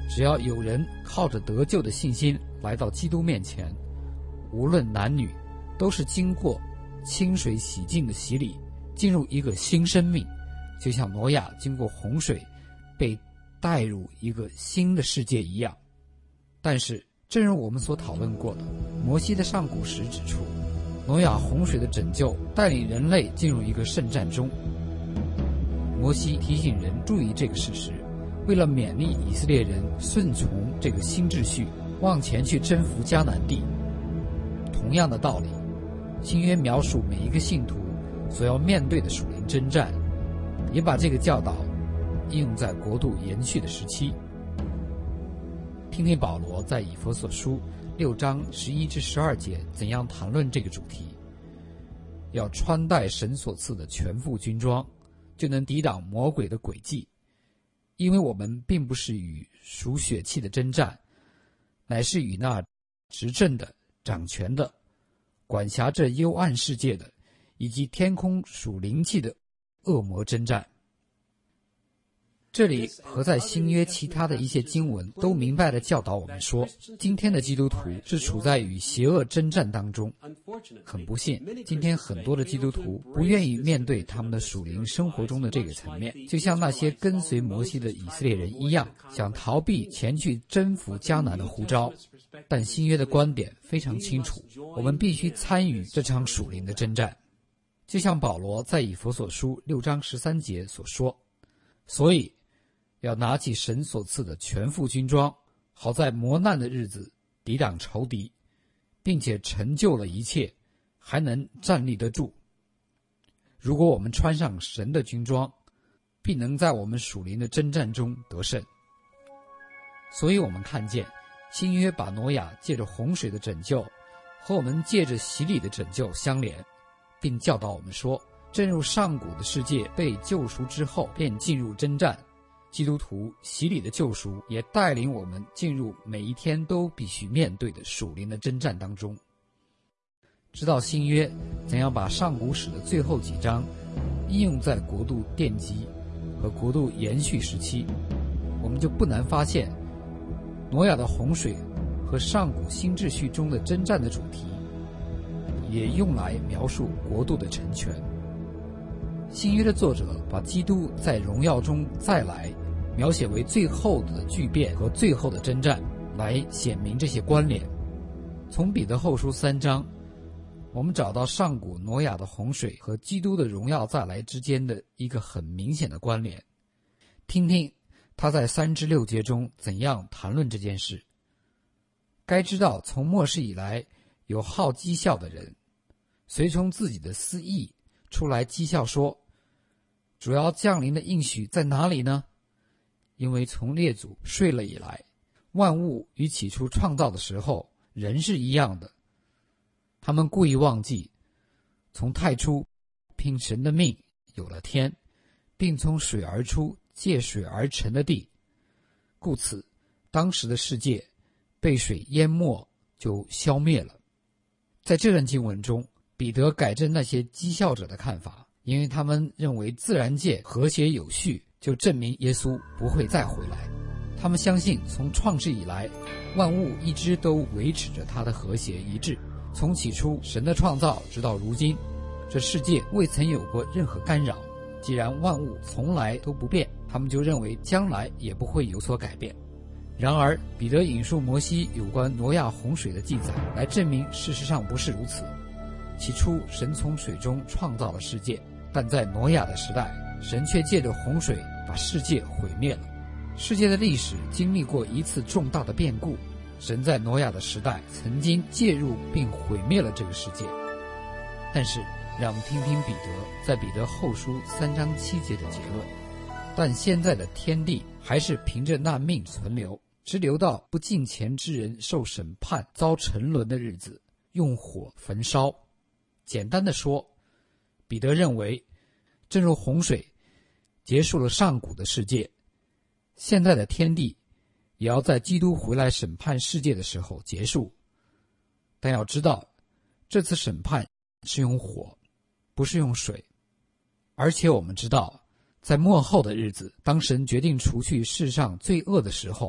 只要有人靠着得救的信心来到基督面前，无论男女，都是经过清水洗净的洗礼，进入一个新生命，就像挪亚经过洪水被带入一个新的世界一样。但是正如我们所讨论过的，摩西的上古时指出，挪亚洪水的拯救带领人类进入一个圣战中。摩西提醒人注意这个事实，为了勉励以色列人顺从这个新秩序，往前去征服迦南地。同样的道理，新约描述每一个信徒所要面对的属灵征战，也把这个教导应用在国度延续的时期。听听保罗在以弗所书6章11至12节怎样谈论这个主题。要穿戴神所赐的全副军装，就能抵挡魔鬼的诡计，因为我们并不是与属血气的征战，乃是与那执政的、掌权的、管辖这幽暗世界的，以及天空属灵气的恶魔征战。这里和在新约其他的一些经文都明白地教导我们说，今天的基督徒是处在与邪恶征战当中。很不幸，今天很多的基督徒不愿意面对他们的属灵生活中的这个层面，就像那些跟随摩西的以色列人一样，想逃避前去征服迦南的呼召。但新约的观点非常清楚，我们必须参与这场属灵的征战。就像保罗在以弗所书6章13节所说，所以要拿起神所赐的全副军装，好在磨难的日子抵挡仇敌，并且成就了一切，还能站立得住。如果我们穿上神的军装，必能在我们属灵的征战中得胜。所以我们看见新约把挪亚借着洪水的拯救和我们借着洗礼的拯救相连，并教导我们说，正如上古的世界被救赎之后便进入征战，基督徒洗礼的救赎也带领我们进入每一天都必须面对的属灵的征战当中。知道新约怎样把上古史的最后几章应用在国度奠基和国度延续时期，我们就不难发现，挪亚的洪水和上古新秩序中的征战的主题，也用来描述国度的成全。新约的作者把基督在荣耀中再来描写为最后的巨变和最后的征战，来显明这些关联。从彼得后书3章，我们找到上古挪亚的洪水和基督的荣耀再来之间的一个很明显的关联。听听他在3至6节中怎样谈论这件事。该知道，从末世以来，有好讥笑的人，随从自己的私意出来讥笑说，主要降临的应许在哪里呢？因为从列祖睡了以来，万物与起初创造的时候仍是一样的。他们故意忘记，从太初凭神的命有了天，并从水而出借水而成的地，故此当时的世界被水淹没，就消灭了。在这段经文中，彼得改正那些讥笑者的看法，因为他们认为自然界和谐有序就证明耶稣不会再回来。他们相信从创世以来，万物一直都维持着它的和谐一致。从起初神的创造直到如今，这世界未曾有过任何干扰。既然万物从来都不变，他们就认为将来也不会有所改变。然而彼得引述摩西有关挪亚洪水的记载，来证明事实上不是如此。起初神从水中创造了世界，但在挪亚的时代，神却借着洪水把世界毁灭了。世界的历史经历过一次重大的变故，神在挪亚的时代曾经介入并毁灭了这个世界。但是让我们听听彼得在彼得后书3章7节的结论，但现在的天地还是凭着那命存留，直留到不敬虔之人受审判遭沉沦的日子，用火焚烧。简单的说，彼得认为，正如洪水结束了上古的世界，现在的天地也要在基督回来审判世界的时候结束。但要知道，这次审判是用火，不是用水。而且我们知道，在末后的日子，当神决定除去世上罪恶的时候，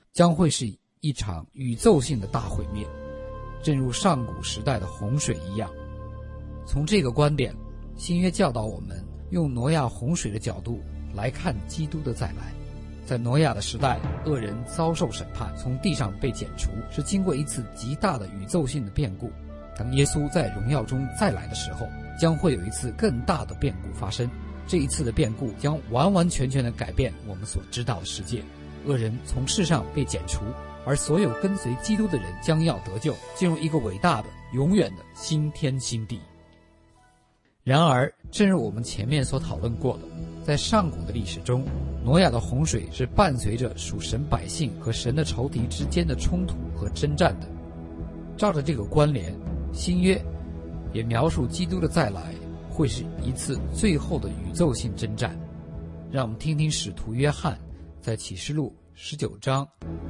将会是一场宇宙性的大毁灭，正如上古时代的洪水一样。从这个观点，新约教导我们用挪亚洪水的角度来看基督的再来。在挪亚的时代，恶人遭受审判，从地上被剪除，是经过一次极大的宇宙性的变故。当耶稣在荣耀中再来的时候，将会有一次更大的变故发生。这一次的变故将完完全全地改变我们所知道的世界。恶人从世上被剪除，而所有跟随基督的人将要得救，进入一个伟大的、永远的新天新地。然而，正如我们前面所讨论过的，在上古的历史中，挪亚的洪水是伴随着属神百姓和神的仇敌之间的冲突和征战的。照着这个关联，新约也描述基督的再来会是一次最后的宇宙性征战。让我们听听使徒约翰在启示录19章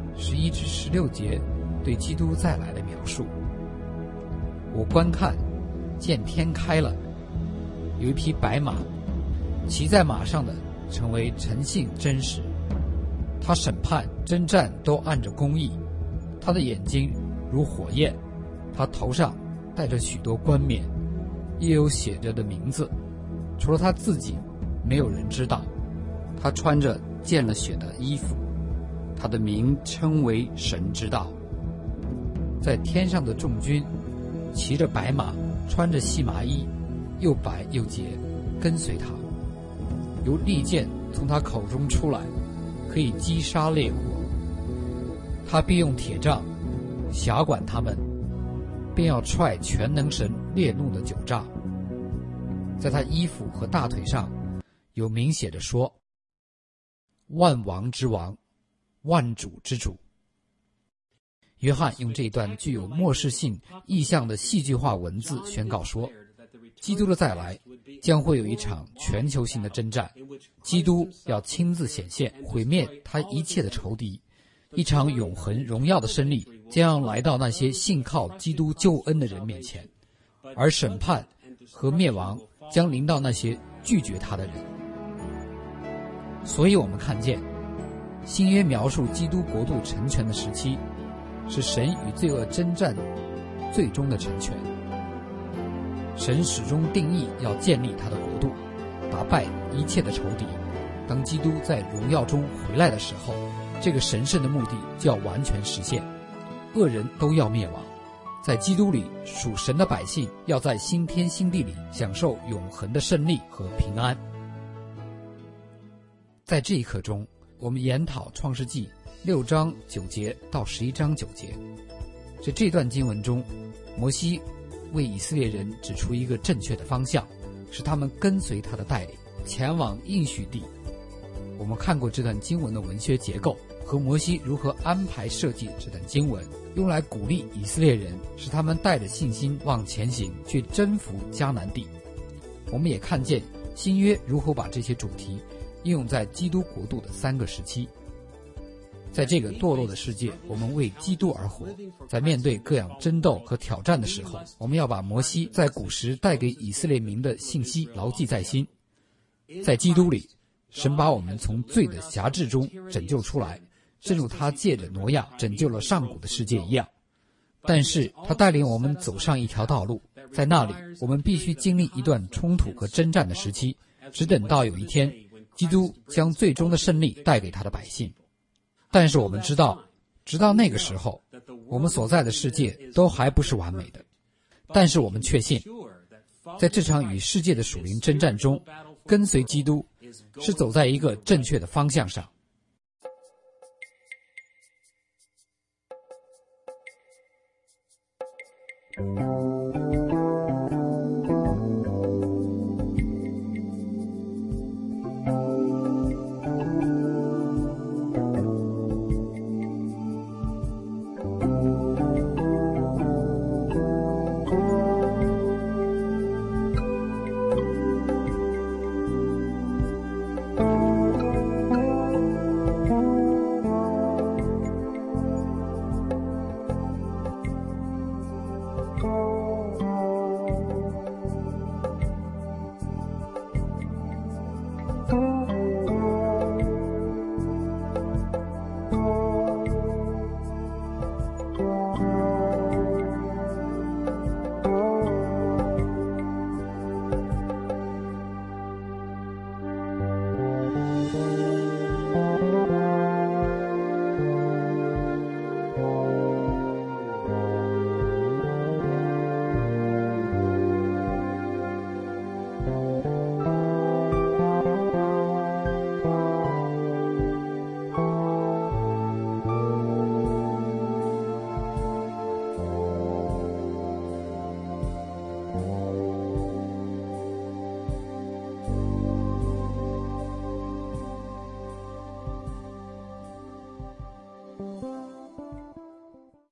11至16节对基督再来的描述。我观看，见天开了，有一匹白马，骑在马上的成为诚信真实，他审判征战都按着公义，他的眼睛如火焰，他头上戴着许多冠冕，也有写着的名字，除了他自己没有人知道。他穿着溅了血的衣服，他的名称为神之道。在天上的众军骑着白马，穿着细麻衣，又白又洁，跟随他。有利剑从他口中出来，可以击杀烈火。他必用铁杖辖管他们，便要踹全能神烈怒的酒榨。在他衣服和大腿上有明写着说：万王之王，万主之主。约翰用这一段具有末世性意象的戏剧化文字宣告说，基督的再来将会有一场全球性的征战，基督要亲自显现，毁灭他一切的仇敌。一场永恒荣耀的胜利将要来到那些信靠基督救恩的人面前，而审判和灭亡将临到那些拒绝他的人。所以我们看见新约描述基督国度成全的时期，是神与罪恶征战最终的成全。神始终定义要建立他的国度，打败一切的仇敌。当基督在荣耀中回来的时候，这个神圣的目的就要完全实现，恶人都要灭亡。在基督里，属神的百姓要在新天新地里享受永恒的胜利和平安。在这一课中，我们研讨创世纪6章9节到11章9节。在这段经文中，摩西为以色列人指出一个正确的方向，使他们跟随他的带领，前往应许地。我们看过这段经文的文学结构和摩西如何安排设计这段经文，用来鼓励以色列人，使他们带着信心往前行，去征服迦南地。我们也看见新约如何把这些主题应用在基督国度的3个时期。在这个堕落的世界，我们为基督而活。在面对各样争斗和挑战的时候，我们要把摩西在古时带给以色列民的信息牢记在心。在基督里，神把我们从罪的辖制中拯救出来，正如他借着挪亚拯救了上古的世界一样。但是他带领我们走上一条道路，在那里我们必须经历一段冲突和征战的时期，只等到有一天基督将最终的胜利带给他的百姓。但是我们知道，直到那个时候，我们所在的世界都还不是完美的。但是我们确信，在这场与世界的属灵征战中，跟随基督是走在一个正确的方向上。